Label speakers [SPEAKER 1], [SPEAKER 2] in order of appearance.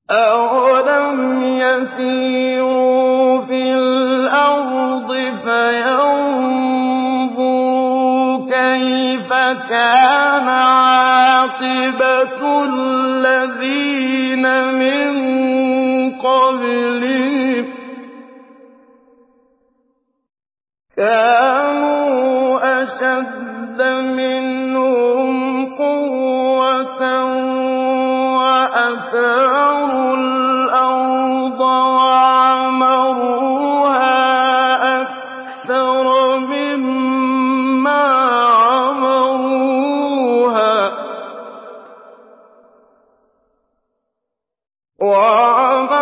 [SPEAKER 1] أَوَلَمْ يَسِيرُوا فِي الْأَرْضِ فَيَنظُرُوا كَيْفَ كَانَ عَاقِبَةُ الَّذِينَ مِن قَبْلِهِمْ ۚ كَانُوا أَشَدَّ مِنْهُمْ قُوَّةً وَأَثَارُوا الْأَرْضَ وَعَمَرُوهَا أَكْثَرَ مِمَّا عَمَرُوهَا